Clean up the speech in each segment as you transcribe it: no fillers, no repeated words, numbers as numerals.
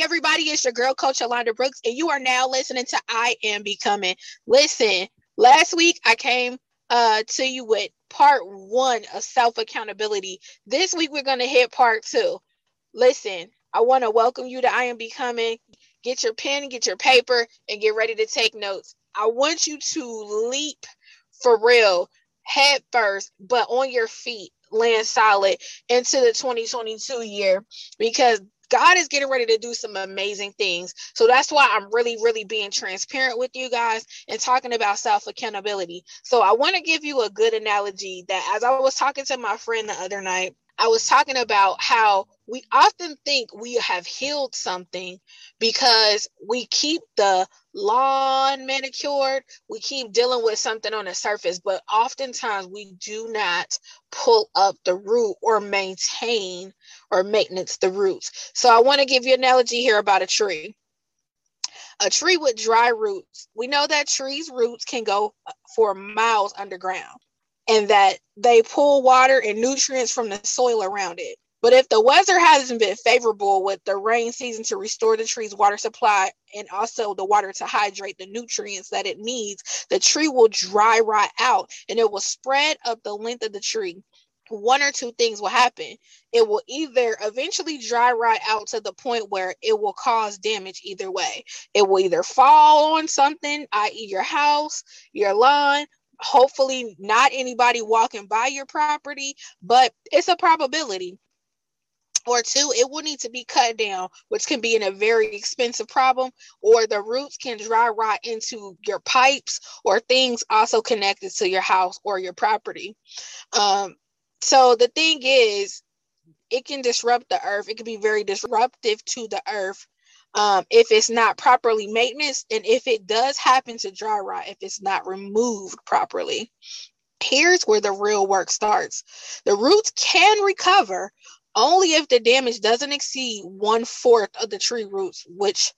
everybody. It's your girl, Coach Yolanda Brooks, and you are now listening to I Am Becoming. Listen, last week I came to you with part one of self-accountability. This week we're going to hit part two. Listen, I want to welcome you to I Am Becoming. Get your pen, get your paper, and get ready to take notes. I want you to leap for real, head first, but on your feet, land solid into the 2022 year, because God is getting ready to do some amazing things. So that's why I'm really being transparent with you guys and talking about self-accountability. So I want to give you a good analogy that as I was talking to my friend the other night, I was talking about how we often think we have healed something because we keep the lawn manicured, we keep dealing with something on the surface, but oftentimes we do not pull up the root or maintain or maintenance the roots. So I want to give you an analogy here about a tree. A tree with dry roots. We know that trees' roots can go for miles underground and that they pull water and nutrients from the soil around it. But if the weather hasn't been favorable with the rain season to restore the tree's water supply and also the water to hydrate the nutrients that it needs, the tree will dry right out and it will spread up the length of the tree. One or two things will happen. It will either eventually dry right out to the point where it will cause damage either way. It will either fall on something, i.e. your house, your lawn, hopefully not anybody walking by your property, but it's a probability. Or two, it will need to be cut down, which can be a very expensive problem, or the roots can dry rot into your pipes or things also connected to your house or your property. So the thing is, it can disrupt the earth. It can be very disruptive to the earth if it's not properly maintenance, and if it does happen to dry rot, if it's not removed properly. Here's where the real work starts. The roots can recover only if the damage doesn't exceed 1/4 of the tree roots, which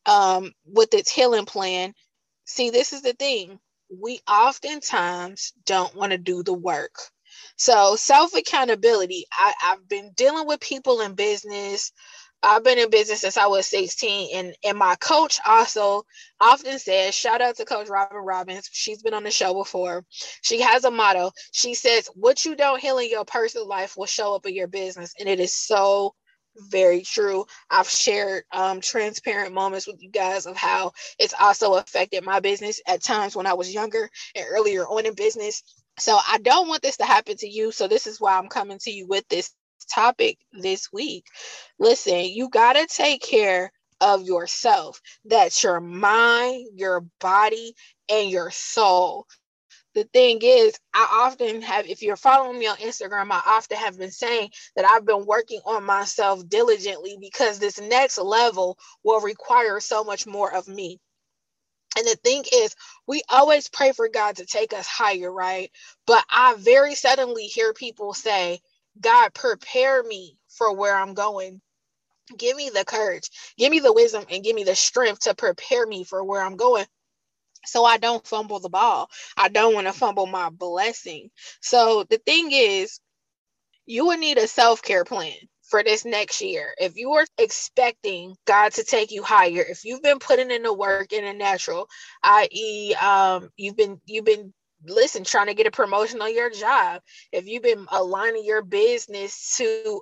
with its healing plan. See, this is the thing. We oftentimes don't want to do the work. So self-accountability, I've been dealing with people in business. I've been in business since I was 16, and my coach also often says, shout out to Coach Robin Robbins. She's been on the show before. She has a motto. She says, what you don't heal in your personal life will show up in your business. And it is so very true. I've shared transparent moments with you guys of how it's also affected my business at times when I was younger and earlier on in business. So I don't want this to happen to you. So this is why I'm coming to you with this topic this week. Listen, you got to take care of yourself. That's your mind, your body, and your soul. The thing is, I often have, if you're following me on Instagram, I often have been saying that I've been working on myself diligently because this next level will require so much more of me. And the thing is, we always pray for God to take us higher, right? But I very suddenly hear people say, God, prepare me for where I'm going. Give me the courage, give me the wisdom, and give me the strength to prepare me for where I'm going, so I don't fumble the ball. I don't want to fumble my blessing. So the thing is, you would need a self-care plan for this next year. If you are expecting God to take you higher, if you've been putting in the work in a natural, i.e., you've been trying to get a promotion on your job, if you've been aligning your business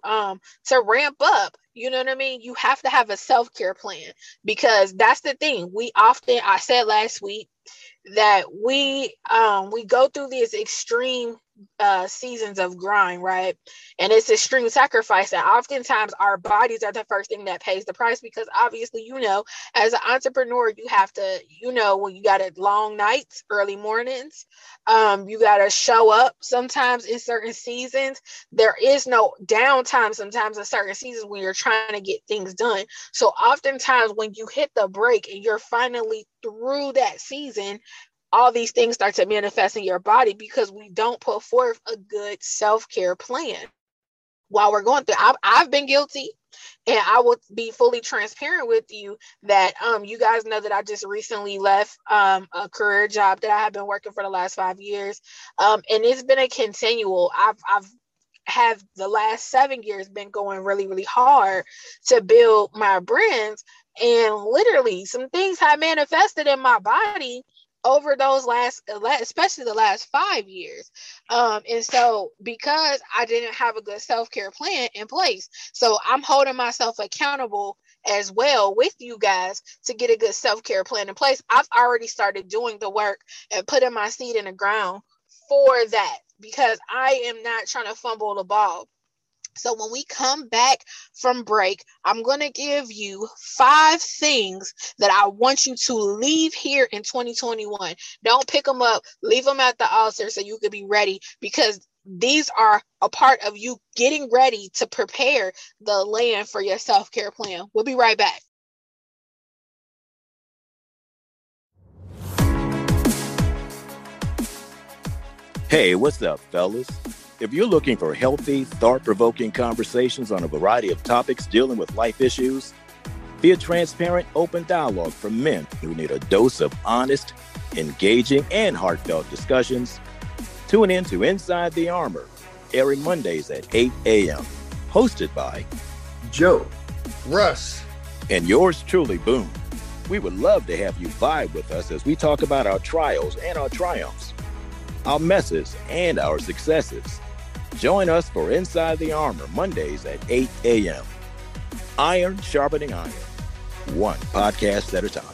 to ramp up, you know what I mean? You have to have a self-care plan, because that's the thing. I said last week that we go through these extreme seasons of grind, right? And it's extreme sacrifice, and oftentimes our bodies are the first thing that pays the price, because obviously, as an entrepreneur, you have to, when you got long nights, early mornings, you got to show up sometimes in certain seasons. There is no downtime sometimes in certain seasons when you're trying to get things done. So oftentimes when you hit the break and you're finally through that season, all these things start to manifest in your body because we don't put forth a good self-care plan while we're going through. I've been guilty, and I will be fully transparent with you that you guys know that I just recently left a career job that I have been working for the last 5 years, and it's been a continual. I've have the last 7 years been going really, really hard to build my brands. And literally some things have manifested in my body over those especially the last 5 years. And so because I didn't have a good self-care plan in place, so I'm holding myself accountable as well with you guys to get a good self-care plan in place. I've already started doing the work and putting my seed in the ground for that, because I am not trying to fumble the ball. So when we come back from break, I'm going to give you 5 things that I want you to leave here in 2021. Don't pick them up. Leave them at the altar so you can be ready, because these are a part of you getting ready to prepare the land for your self-care plan. We'll be right back. Hey, what's up, fellas? If you're looking for healthy, thought-provoking conversations on a variety of topics dealing with life issues, be a transparent, open dialogue for men who need a dose of honest, engaging, and heartfelt discussions, tune in to Inside the Armor, airing Mondays at 8 a.m., hosted by Joe, Russ, and yours truly, Boone. We would love to have you vibe with us as we talk about our trials and our triumphs, our messes and our successes. Join us for Inside the Armor, Mondays at 8 a.m. Iron sharpening iron, one podcast at a time.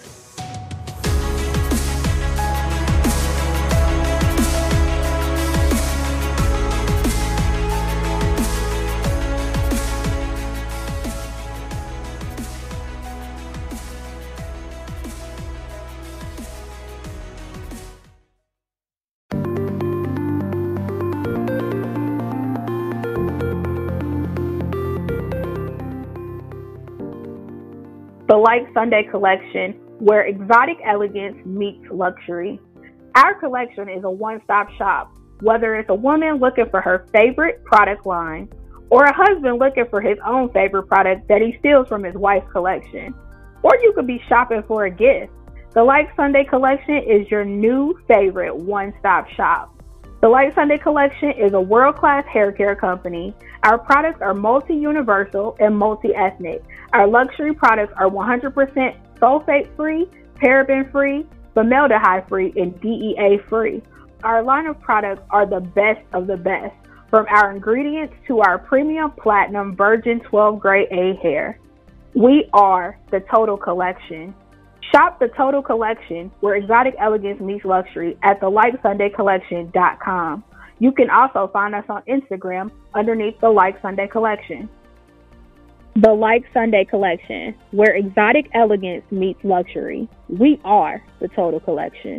The Like Sunday collection, where exotic elegance meets luxury. Our collection is a one-stop shop, whether it's a woman looking for her favorite product line or a husband looking for his own favorite product that he steals from his wife's collection. Or you could be shopping for a gift. The Like Sunday collection is your new favorite one-stop shop. The Like Sunday collection is a world-class hair care company. Our products are multi-universal and multi-ethnic. Our luxury products are 100% sulfate-free, paraben-free, formaldehyde-free, and DEA-free. Our line of products are the best of the best, from our ingredients to our premium platinum virgin 12 grade A hair. We are the Total Collection. Shop the Total Collection, where exotic elegance meets luxury, at thelikesundaycollection.com. You can also find us on Instagram underneath the Like Sunday Collection. The Like Sunday Collection, where exotic elegance meets luxury. We are the Total Collection.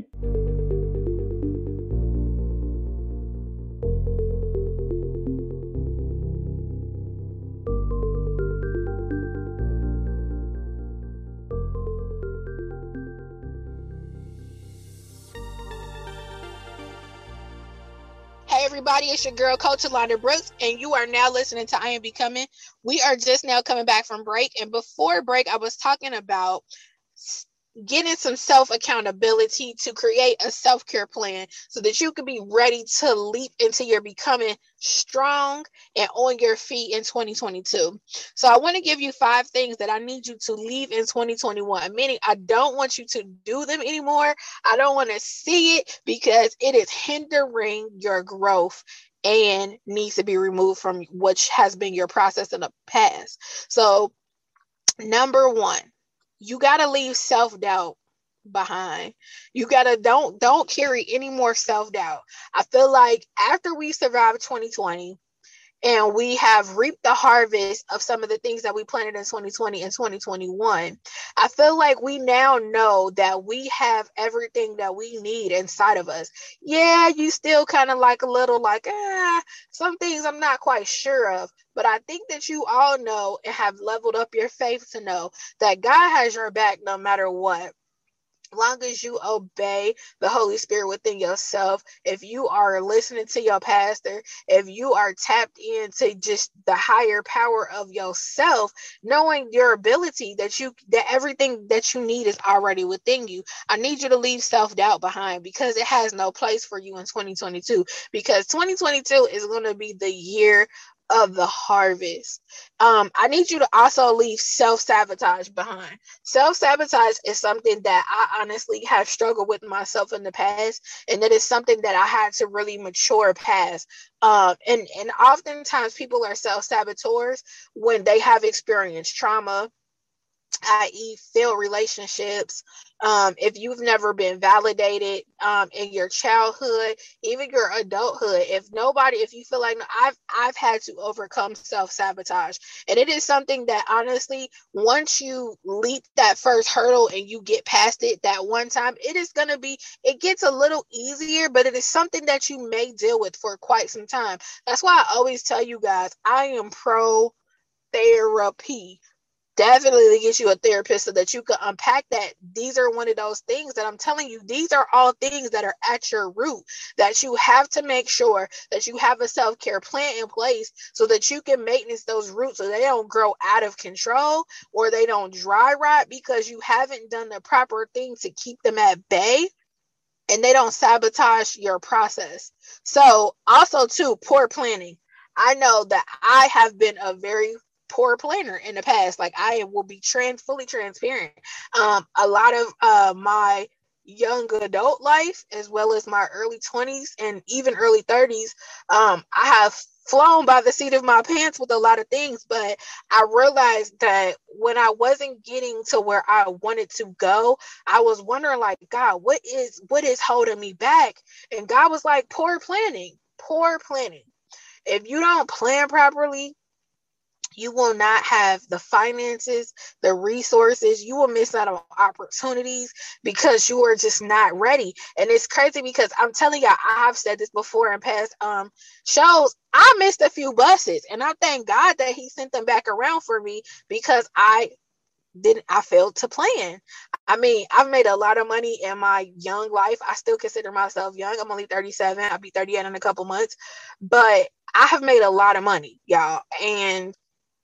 Hey everybody, it's your girl Coach Alondra Brooks, and you are now listening to I Am Becoming. We are just now coming back from break, and before break, I was talking about getting some self-accountability to create a self-care plan so that you can be ready to leap into your becoming strong and on your feet in 2022. So I want to give you 5 things that I need you to leave in 2021, meaning I don't want you to do them anymore. I don't want to see it because it is hindering your growth and needs to be removed from which has been your process in the past. So number 1, you got to leave self-doubt behind. You got to don't carry any more self-doubt. I feel like after we survived 2020 and we have reaped the harvest of some of the things that we planted in 2020 and 2021, I feel like we now know that we have everything that we need inside of us. Yeah, you still kind of like a little like, some things I'm not quite sure of. But I think that you all know and have leveled up your faith to know that God has your back no matter what. long as you obey the Holy Spirit within yourself, if you are listening to your pastor, if you are tapped into just the higher power of yourself, knowing your ability that everything that you need is already within you. I need you to leave self-doubt behind, because it has no place for you in 2022, because 2022 is going to be the year of the harvest. I need you to also leave self-sabotage behind. Self-sabotage is something that I honestly have struggled with myself in the past, and it is something that I had to really mature past. And oftentimes people are self-saboteurs when they have experienced trauma, i.e. failed relationships, if you've never been validated in your childhood, even your adulthood, if you feel like, I've had to overcome self-sabotage, and it is something that honestly, once you leap that first hurdle and you get past it that one time, it gets a little easier, but it is something that you may deal with for quite some time. That's why I always tell you guys, I am pro therapy. Definitely get you a therapist so that you can unpack that. These are one of those things that I'm telling you, these are all things that are at your root, that you have to make sure that you have a self-care plan in place so that you can maintenance those roots so they don't grow out of control or they don't dry rot because you haven't done the proper thing to keep them at bay, and they don't sabotage your process. So also too, poor planning. I know that I have been a very poor planner in the past. Like, I will be fully transparent. A lot of my young adult life, as well as my early 20s and even early 30s, I have flown by the seat of my pants with a lot of things, but I realized that when I wasn't getting to where I wanted to go, I was wondering, like, God, what is holding me back? And God was like, poor planning. If you don't plan properly, you will not have the finances, the resources. You will miss out on opportunities because you are just not ready. And it's crazy because I'm telling y'all, I have said this before in past shows. I missed a few buses, and I thank God that He sent them back around for me because I failed to plan. I mean, I've made a lot of money in my young life. I still consider myself young. I'm only 37. I'll be 38 in a couple months, but I have made a lot of money, y'all. And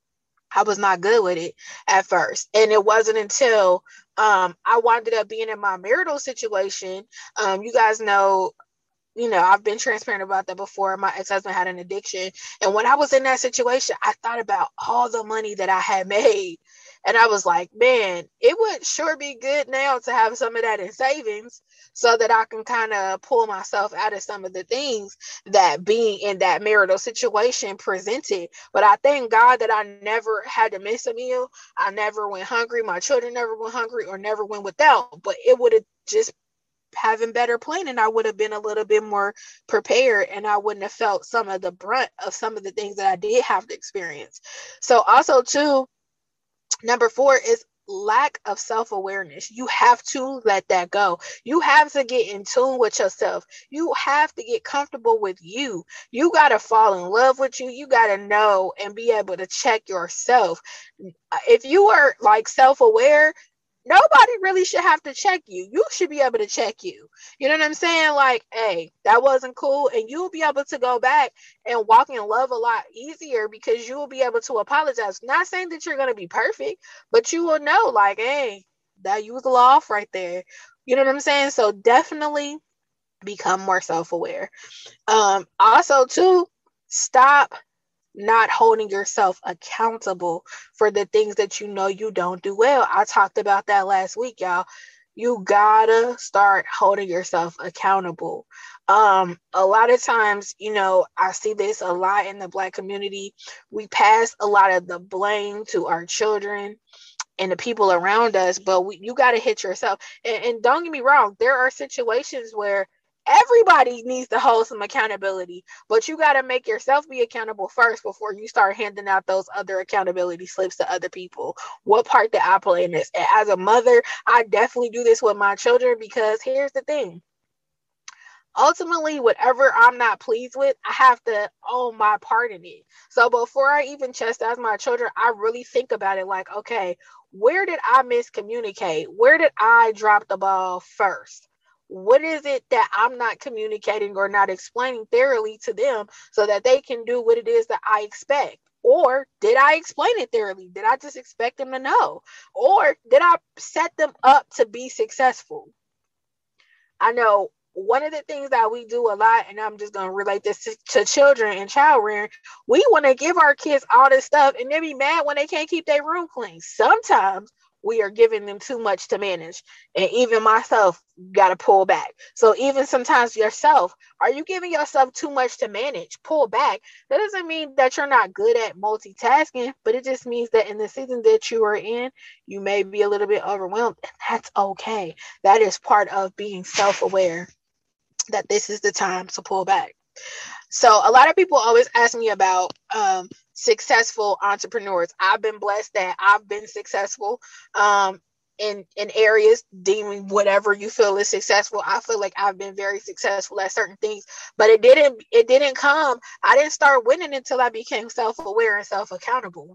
I was not good with it at first. And it wasn't until I wound up being in my marital situation. You guys know, I've been transparent about that before. My ex-husband had an addiction. And when I was in that situation, I thought about all the money that I had made. And I was like, man, it would sure be good now to have some of that in savings so that I can kind of pull myself out of some of the things that being in that marital situation presented. But I thank God that I never had to miss a meal. I never went hungry. My children never went hungry or never went without. But it would have just having better planning, I would have been a little bit more prepared, and I wouldn't have felt some of the brunt of some of the things that I did have to experience. So also too, number 4 is lack of self-awareness. You have to let that go. You have to get in tune with yourself. You have to get comfortable with you. You got to fall in love with you. You got to know and be able to check yourself. If you are like self-aware, nobody really should have to check you. You should be able to check you. You know what I'm saying? Like, hey, that wasn't cool. And you'll be able to go back and walk in love a lot easier because you will be able to apologize. Not saying that you're going to be perfect, but you will know, like, hey, that you was a little off right there. You know what I'm saying? So definitely become more self-aware. Also, too, stop not holding yourself accountable for the things that you don't do well. I talked about that last week, y'all. You gotta start holding yourself accountable. A lot of times, I see this a lot in the Black community. We pass a lot of the blame to our children and the people around us, but you got to hit yourself. And don't get me wrong, there are situations where everybody needs to hold some accountability, but you got to make yourself be accountable first before you start handing out those other accountability slips to other people. What part did I play in this? And as a mother, I definitely do this with my children because here's the thing. Ultimately, whatever I'm not pleased with, I have to own my part in it. So before I even chastise my children, I really think about it like, okay, where did I miscommunicate? Where did I drop the ball first? What is it that I'm not communicating or not explaining thoroughly to them so that they can do what it is that I expect? Or did I explain it thoroughly? Did I just expect them to know? Or did I set them up to be successful? I know one of the things that we do a lot, and I'm just going to relate this to children and child rearing, we want to give our kids all this stuff and then be mad when they can't keep their room clean. Sometimes we are giving them too much to manage. And even myself got to pull back. So even sometimes yourself, are you giving yourself too much to manage? Pull back. That doesn't mean that you're not good at multitasking, but it just means that in the season that you are in, you may be a little bit overwhelmed. And that's okay. That is part of being self-aware, that this is the time to pull back. So a lot of people always ask me about successful entrepreneurs. I've been blessed that I've been successful in areas, deeming whatever you feel is successful. I feel like I've been very successful at certain things, but it didn't come. I didn't start winning until I became self-aware and self-accountable.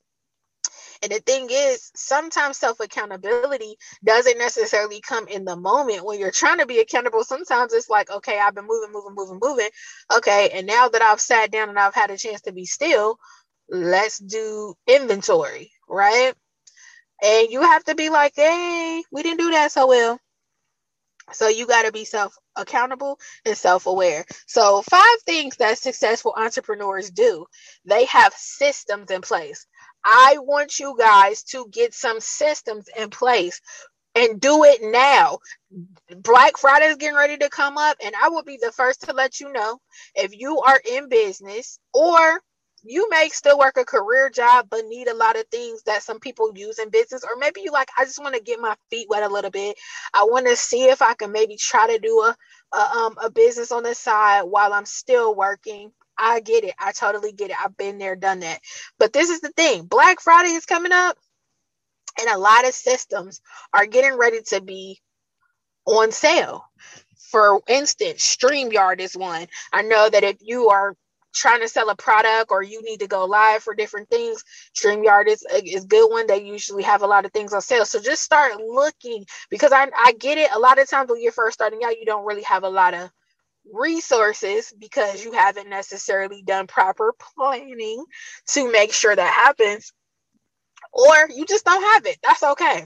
And the thing is, sometimes self-accountability doesn't necessarily come in the moment when you're trying to be accountable. Sometimes it's like, okay, I've been moving. Okay, and now that I've sat down and I've had a chance to be still, let's do inventory, right? And you have to be like, hey, we didn't do that so well. So you got to be self-accountable and self-aware. So 5 things that successful entrepreneurs do. They have systems in place. I want you guys to get some systems in place and do it now. Black Friday is getting ready to come up, and I will be the first to let you know if you are in business, or you may still work a career job but need a lot of things that some people use in business, or maybe you like, I just want to get my feet wet a little bit. I want to see if I can maybe try to do a business on the side while I'm still working. I get it. I totally get it. I've been there, done that. But this is the thing. Black Friday is coming up, and a lot of systems are getting ready to be on sale. For instance, StreamYard is one. I know that if you are trying to sell a product or you need to go live for different things, StreamYard is a good one. They usually have a lot of things on sale. So just start looking, because I get it. A lot of times when you're first starting out, you don't really have a lot of resources because you haven't necessarily done proper planning to make sure that happens, or you just don't have it. That's okay.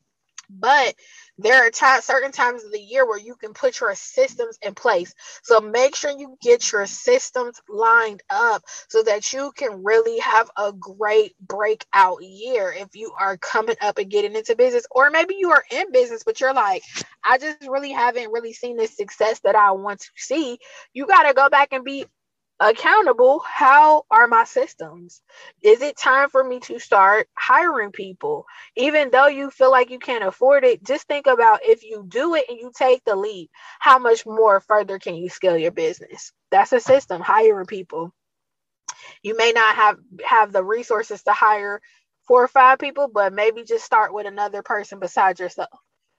But there are certain times of the year where you can put your systems in place. So make sure you get your systems lined up so that you can really have a great breakout year if you are coming up and getting into business. Or maybe you are in business, but you're like, I just really haven't really seen the success that I want to see. You got to go back and be accountable. How are my systems? Is it time for me to start hiring people? Even though you feel like you can't afford it, just think about, if you do it and you take the leap, how much more further can you scale your business? That's a system, hiring people. You may not have the resources to hire 4 or 5 people, but maybe just start with another person besides yourself.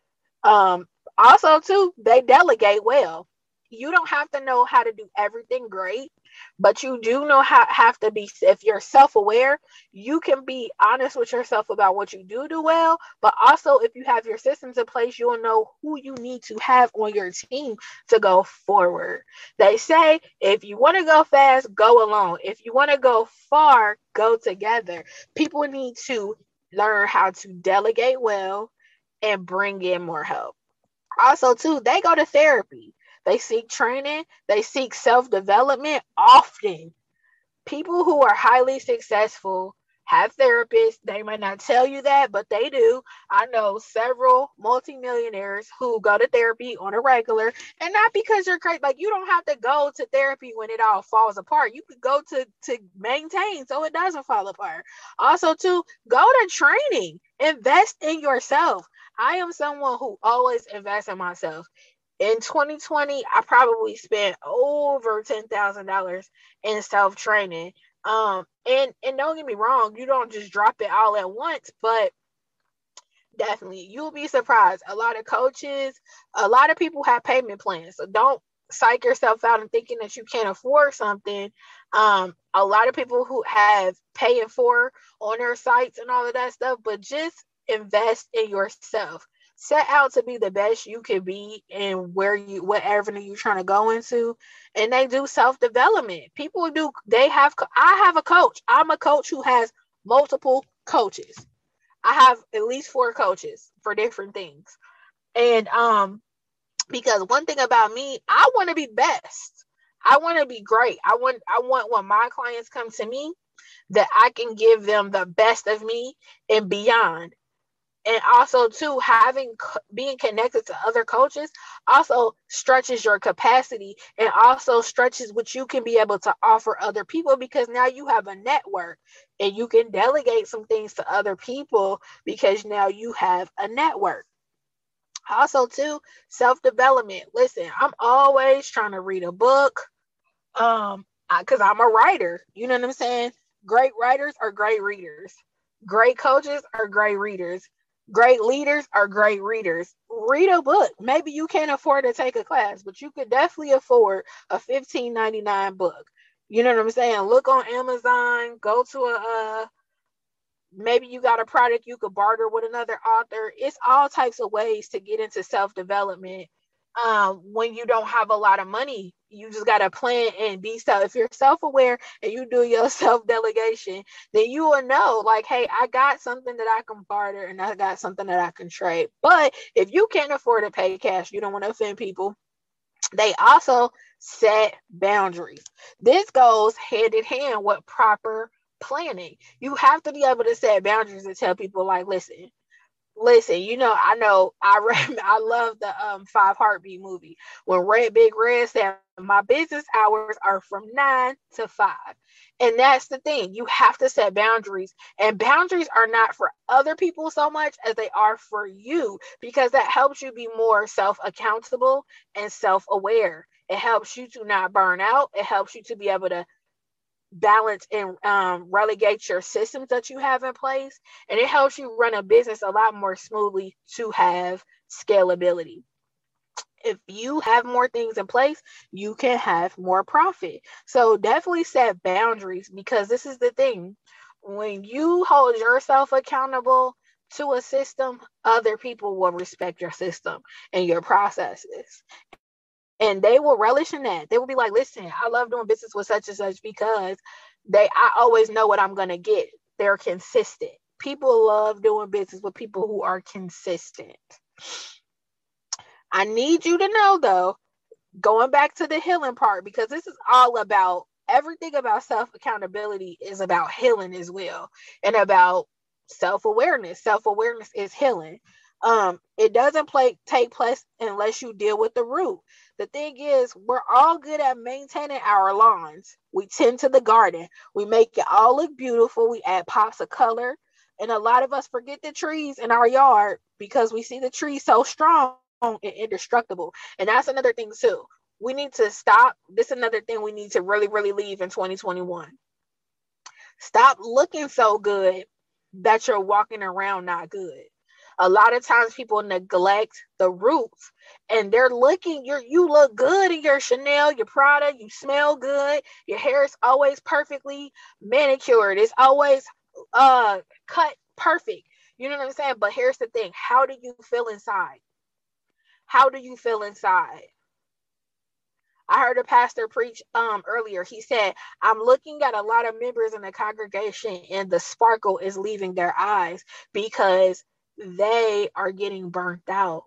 Also too, they delegate well. You don't have to know how to do everything great, but you do know have to be, if you're self-aware, you can be honest with yourself about what you do well, but also if you have your systems in place, you'll know who you need to have on your team to go forward. They say, if you want to go fast, go alone. If you want to go far, go together. People need to learn how to delegate well and bring in more help. Also too, they go to therapy. They seek training. They seek self-development often. People who are highly successful have therapists. They might not tell you that, but they do. I know several multimillionaires who go to therapy on a regular, and not because you're crazy. Like, you don't have to go to therapy when it all falls apart. You could go to maintain so it doesn't fall apart. Also, too, go to training. Invest in yourself. I am someone who always invests in myself. In 2020, I probably spent over $10,000 in self-training. And don't get me wrong, you don't just drop it all at once, but definitely you'll be surprised. A lot of coaches, a lot of people have payment plans. So don't psych yourself out and thinking that you can't afford something. A lot of people who have paying for on their sites and all of that stuff, but just invest in yourself. Set out to be the best you can be in what avenue you're trying to go into. And they do self-development. People do, I have a coach. I'm a coach who has multiple coaches. I have at least 4 coaches for different things. And because one thing about me, I want to be best. I want to be great. I want when my clients come to me that I can give them the best of me and beyond. And also too, being connected to other coaches also stretches your capacity and also stretches what you can be able to offer other people, because now you have a network and you can delegate some things to other people because now you have a network. Also too, self-development. Listen, I'm always trying to read a book because I'm a writer. You know what I'm saying? Great writers are great readers. Great coaches are great readers. Great leaders are great readers. Read a book. Maybe you can't afford to take a class, but you could definitely afford a $15.99 book. You know what I'm saying? Look on Amazon, go to maybe you got a product you could barter with another author. It's all types of ways to get into self-development. When you don't have a lot of money, you just got to plan and be self. If you're self-aware and you do your self-delegation, then you will know, like, hey, I got something that I can barter and I got something that I can trade. But if you can't afford to pay cash, you don't want to offend people. They also set boundaries. This goes hand in hand with proper planning. You have to be able to set boundaries and tell people, like, listen, I love the 5 Heartbeat movie when Big Red said my business hours are from 9 to 5. And that's the thing. You have to set boundaries, and boundaries are not for other people so much as they are for you, because that helps you be more self-accountable and self-aware. It helps you to not burn out. It helps you to be able to balance and relegate your systems that you have in place, and it helps you run a business a lot more smoothly to have scalability. If you have more things in place, you can have more profit. So definitely set boundaries, because this is the thing. When you hold yourself accountable to a system, other people will respect your system and your processes. And they will relish in that. They will be like, listen, I love doing business with such and such because I always know what I'm going to get. They're consistent. People love doing business with people who are consistent. I need you to know, though, going back to the healing part, because this is all about, everything about self-accountability is about healing as well, and about self-awareness. Self-awareness is healing. It doesn't take place unless you deal with the root. The thing is, we're all good at maintaining our lawns. We tend to the garden. We make it all look beautiful. We add pops of color. And a lot of us forget the trees in our yard because we see the trees so strong and indestructible. And that's another thing too. We need to stop. This is another thing we need to really, really leave in 2021. Stop looking so good that you're walking around not good. A lot of times people neglect the roots, and they're looking, you look good in your Chanel, your Prada, you smell good, your hair is always perfectly manicured, it's always cut perfect. You know what I'm saying? But here's the thing. How do you feel inside? How do you feel inside? I heard a pastor preach earlier. He said, I'm looking at a lot of members in the congregation and the sparkle is leaving their eyes because they are getting burnt out.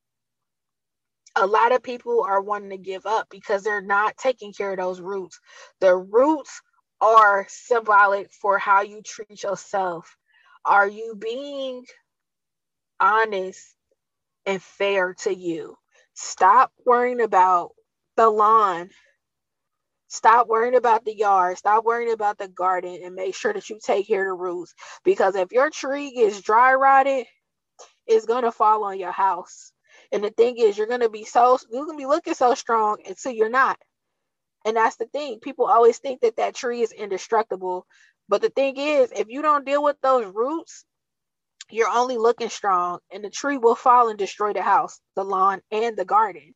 A lot of people are wanting to give up because they're not taking care of those roots. The roots are symbolic for how you treat yourself. Are you being honest and fair to you? Stop worrying about the lawn. Stop worrying about the yard. Stop worrying about the garden, and make sure that you take care of the roots. Because if your tree gets dry rotted, it's gonna fall on your house. And the thing is, you're gonna be looking so strong until you're not. And that's the thing. People always think that tree is indestructible. But the thing is, if you don't deal with those roots, you're only looking strong, and the tree will fall and destroy the house, the lawn, and the garden.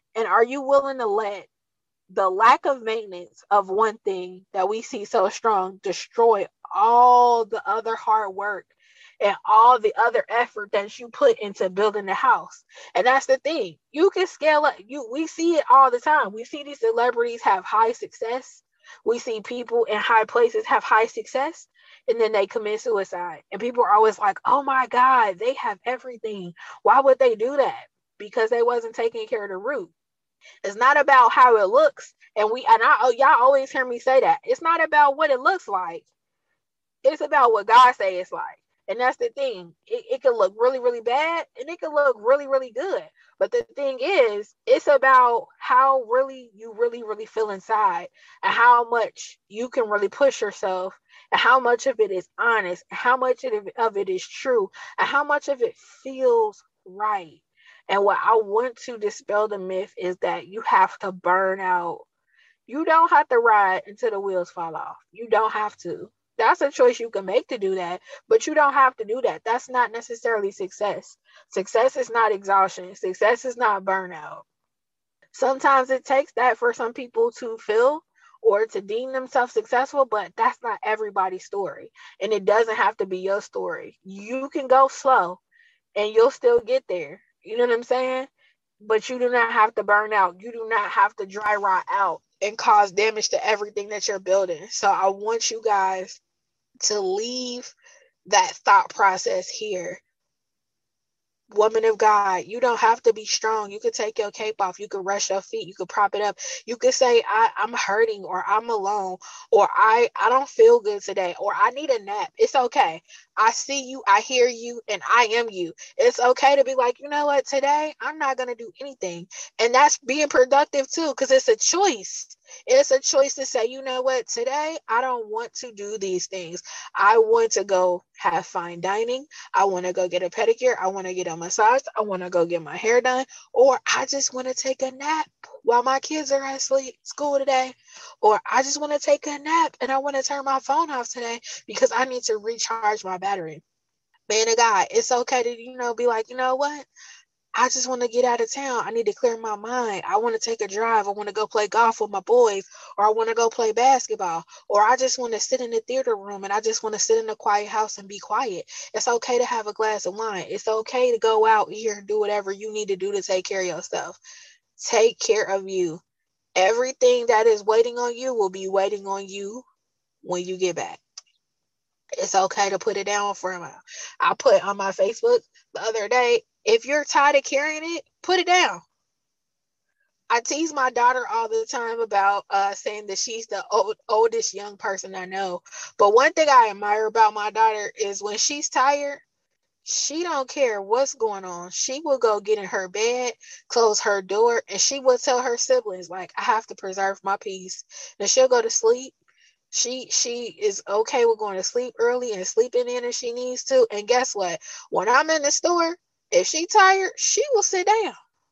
And are you willing to let the lack of maintenance of one thing that we see so strong destroy all the other hard work and all the other effort that you put into building the house? And that's the thing. You can scale up. We see it all the time. We see these celebrities have high success. We see people in high places have high success, and then they commit suicide. And people are always like, oh my God, they have everything. Why would they do that? Because they wasn't taking care of the root. It's not about how it looks. Y'all always hear me say that. It's not about what it looks like. It's about what God say it's like. And that's the thing. It can look really, really bad, and it can look really, really good. But the thing is, it's about how you really feel inside, and how much you can really push yourself, and how much of it is honest, and how much of it is true, and how much of it feels right. And what I want to dispel the myth is that you have to burn out. You don't have to ride until the wheels fall off. You don't have to. That's a choice you can make to do that, but you don't have to do that. That's not necessarily success. Success is not exhaustion. Success is not burnout. Sometimes it takes that for some people to feel or to deem themselves successful, but that's not everybody's story. And it doesn't have to be your story. You can go slow and you'll still get there. You know what I'm saying? But you do not have to burn out. You do not have to dry rot out and cause damage to everything that you're building. So I want you guys to leave that thought process here. Woman of God, you don't have to be strong. You could take your cape off. You could rest your feet. You could prop it up. You could say, I'm hurting, or I'm alone, or I don't feel good today, or I need a nap. It's okay. I see you, I hear you, and I am you. It's okay to be like, you know what, today I'm not going to do anything. And that's being productive too, because it's a choice. It's a choice to say, you know what, today I don't want to do these things. I want to go have fine dining. I want to go get a pedicure. I want to get a massage. I want to go get my hair done. Or I just want to take a nap while my kids are at school today. Or I just want to take a nap and I want to turn my phone off today because I need to recharge my battery. Man of God, it's okay to, be like, you know what? I just want to get out of town. I need to clear my mind. I want to take a drive. I want to go play golf with my boys, or I want to go play basketball, or I just want to sit in the theater room and I just want to sit in a quiet house and be quiet. It's okay to have a glass of wine. It's okay to go out here and do whatever you need to do to take care of yourself. Take care of you. Everything that is waiting on you will be waiting on you when you get back. It's okay to put it down for a while. I put on my Facebook the other day, if you're tired of carrying it, put it down. I tease my daughter all the time about saying that she's the oldest young person I know. But one thing I admire about my daughter is when she's tired, she don't care what's going on. She will go get in her bed, close her door, and she will tell her siblings, like, I have to preserve my peace. And she'll go to sleep. She is okay with going to sleep early and sleeping in if she needs to. And guess what? When I'm in the store, if she tired, she will sit down.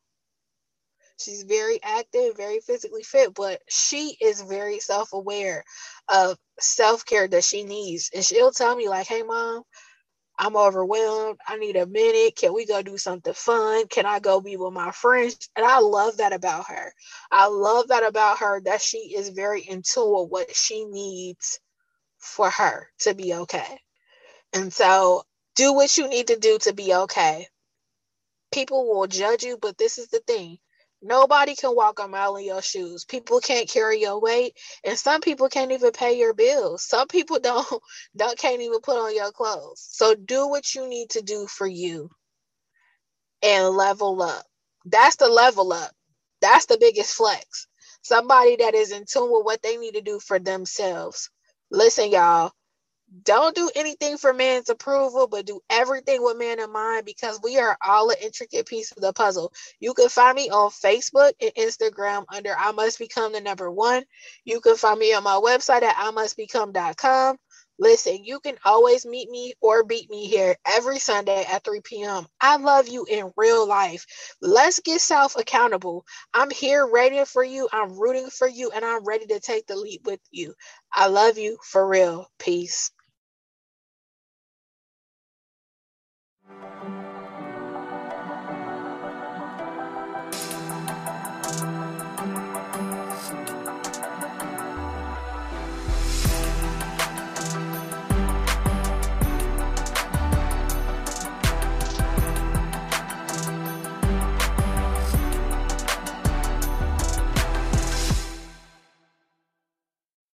She's very active, very physically fit, but she is very self-aware of self-care that she needs. And she'll tell me like, hey, Mom, I'm overwhelmed. I need a minute. Can we go do something fun? Can I go be with my friends? And I love that about her. I love that about her, that she is very in tune with what she needs for her to be okay. And so do what you need to do to be okay. People will judge you, but this is the thing. Nobody can walk a mile in your shoes. People can't carry your weight, and some people can't even pay your bills. Some people can't even put on your clothes. So do what you need to do for you and level up. That's the level up. That's the biggest flex. Somebody that is in tune with what they need to do for themselves. Listen, y'all. Don't do anything for man's approval, but do everything with man in mind, because we are all an intricate piece of the puzzle. You can find me on Facebook and Instagram under I Must Become the Number One. You can find me on my website at imustbecome.com. Listen, you can always meet me or beat me here every Sunday at 3 p.m. I love you in real life. Let's get self-accountable. I'm here ready for you. I'm rooting for you, and I'm ready to take the leap with you. I love you for real. Peace.